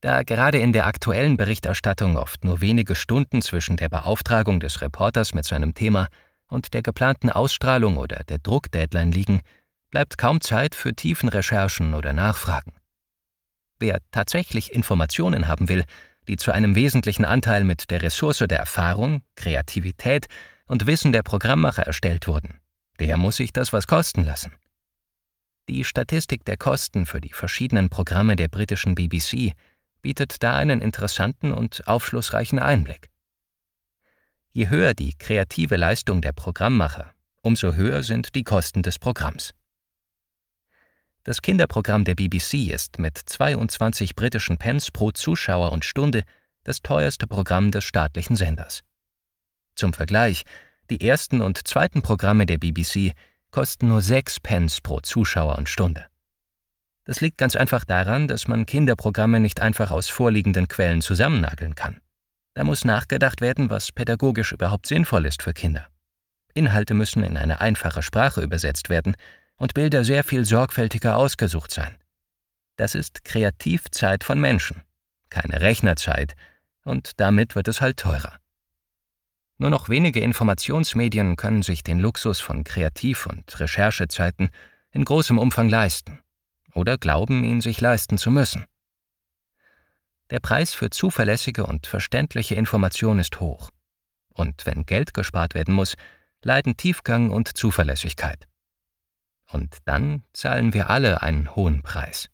Da gerade in der aktuellen Berichterstattung oft nur wenige Stunden zwischen der Beauftragung des Reporters mit seinem Thema und der geplanten Ausstrahlung oder der Druckdeadline liegen, bleibt kaum Zeit für Tiefenrecherchen oder Nachfragen. Wer tatsächlich Informationen haben will, die zu einem wesentlichen Anteil mit der Ressource der Erfahrung, Kreativität und Wissen der Programmmacher erstellt wurden, der muss sich das was kosten lassen. Die Statistik der Kosten für die verschiedenen Programme der britischen BBC bietet da einen interessanten und aufschlussreichen Einblick. Je höher die kreative Leistung der Programmmacher, umso höher sind die Kosten des Programms. Das Kinderprogramm der BBC ist mit 22 britischen Pence pro Zuschauer und Stunde das teuerste Programm des staatlichen Senders. Zum Vergleich, die ersten und zweiten Programme der BBC kosten nur 6 Pence pro Zuschauer und Stunde. Das liegt ganz einfach daran, dass man Kinderprogramme nicht einfach aus vorliegenden Quellen zusammennageln kann. Da muss nachgedacht werden, was pädagogisch überhaupt sinnvoll ist für Kinder. Inhalte müssen in eine einfache Sprache übersetzt werden und Bilder sehr viel sorgfältiger ausgesucht sein. Das ist Kreativzeit von Menschen, keine Rechnerzeit, und damit wird es halt teurer. Nur noch wenige Informationsmedien können sich den Luxus von Kreativ- und Recherchezeiten in großem Umfang leisten oder glauben, ihn sich leisten zu müssen. Der Preis für zuverlässige und verständliche Information ist hoch. Und wenn Geld gespart werden muss, leiden Tiefgang und Zuverlässigkeit. Und dann zahlen wir alle einen hohen Preis.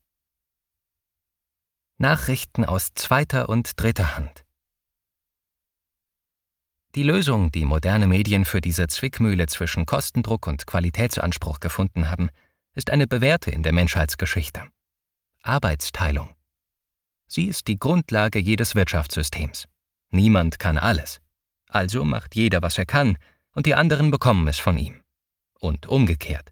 Nachrichten aus zweiter und dritter Hand. Die Lösung, die moderne Medien für diese Zwickmühle zwischen Kostendruck und Qualitätsanspruch gefunden haben, ist eine bewährte in der Menschheitsgeschichte: Arbeitsteilung. Sie ist die Grundlage jedes Wirtschaftssystems. Niemand kann alles. Also macht jeder, was er kann, und die anderen bekommen es von ihm. Und umgekehrt.